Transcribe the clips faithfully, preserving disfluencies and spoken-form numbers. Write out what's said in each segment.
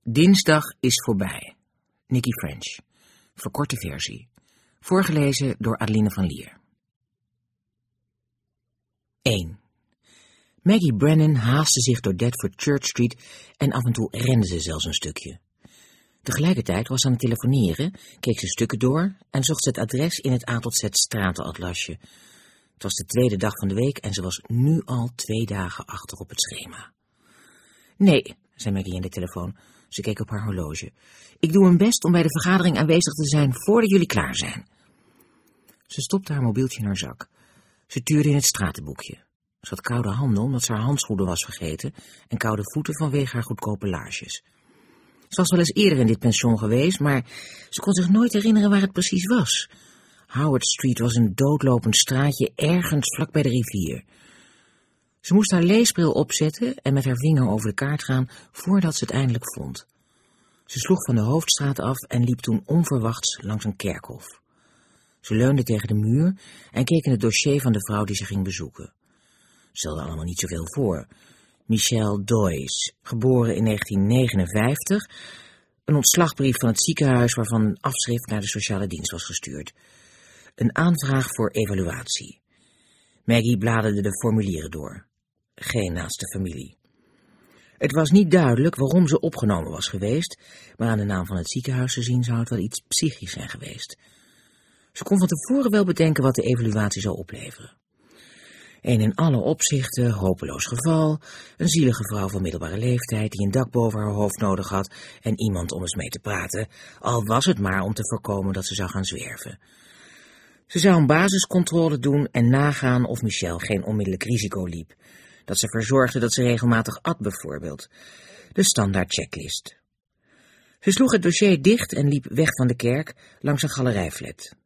Dinsdag is voorbij. Nicky French. Verkorte versie. Voorgelezen door Adeline van Lier. één. Maggie Brennan haastte zich door Deptford Church Street en af en toe rende ze zelfs een stukje. Tegelijkertijd was ze aan het telefoneren, keek ze stukken door en zocht ze het adres in het A tot Z stratenatlasje. Het was de tweede dag van de week en ze was nu al twee dagen achter op het schema. Nee, zei Maggie in de telefoon. Ze keek op haar horloge. Ik doe mijn best om bij de vergadering aanwezig te zijn voordat jullie klaar zijn. Ze stopte haar mobieltje in haar zak. Ze tuurde in het stratenboekje. Ze had koude handen omdat ze haar handschoenen was vergeten en koude voeten vanwege haar goedkope laarsjes. Ze was wel eens eerder in dit pension geweest, maar ze kon zich nooit herinneren waar het precies was. Howard Street was een doodlopend straatje ergens vlak bij de rivier. Ze moest haar leesbril opzetten en met haar vinger over de kaart gaan voordat ze het eindelijk vond. Ze sloeg van de hoofdstraat af en liep toen onverwachts langs een kerkhof. Ze leunde tegen de muur en keek in het dossier van de vrouw die ze ging bezoeken. Ze stelde allemaal niet zoveel voor. Michelle Doyce, geboren in negentien negenenvijftig, een ontslagbrief van het ziekenhuis waarvan een afschrift naar de sociale dienst was gestuurd. Een aanvraag voor evaluatie. Maggie bladerde de formulieren door. Geen naaste familie. Het was niet duidelijk waarom ze opgenomen was geweest, maar aan de naam van het ziekenhuis te zien zou het wel iets psychisch zijn geweest. Ze kon van tevoren wel bedenken wat de evaluatie zou opleveren. Een in alle opzichten hopeloos geval, een zielige vrouw van middelbare leeftijd die een dak boven haar hoofd nodig had en iemand om eens mee te praten, al was het maar om te voorkomen dat ze zou gaan zwerven. Ze zou een basiscontrole doen en nagaan of Michelle geen onmiddellijk risico liep. Dat ze verzorgde dat ze regelmatig at bijvoorbeeld. De standaard checklist. Ze sloeg het dossier dicht en liep weg van de kerk langs een galerijflat.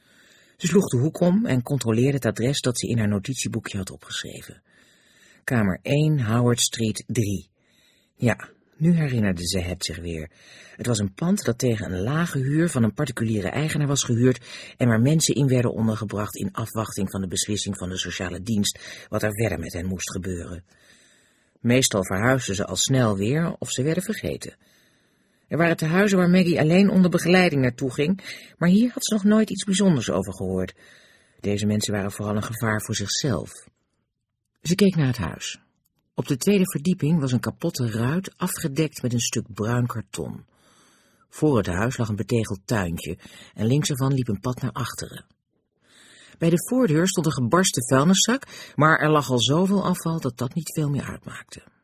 Ze sloeg de hoek om en controleerde het adres dat ze in haar notitieboekje had opgeschreven. Kamer één, Howard Street drie. Ja, nu herinnerde ze het zich weer. Het was een pand dat tegen een lage huur van een particuliere eigenaar was gehuurd en waar mensen in werden ondergebracht in afwachting van de beslissing van de sociale dienst wat er verder met hen moest gebeuren. Meestal verhuisden ze al snel weer of ze werden vergeten. Er waren tehuizen waar Maggie alleen onder begeleiding naartoe ging, maar hier had ze nog nooit iets bijzonders over gehoord. Deze mensen waren vooral een gevaar voor zichzelf. Ze keek naar het huis. Op de tweede verdieping was een kapotte ruit afgedekt met een stuk bruin karton. Voor het huis lag een betegeld tuintje en links ervan liep een pad naar achteren. Bij de voordeur stond een gebarsten vuilniszak, maar er lag al zoveel afval dat dat niet veel meer uitmaakte.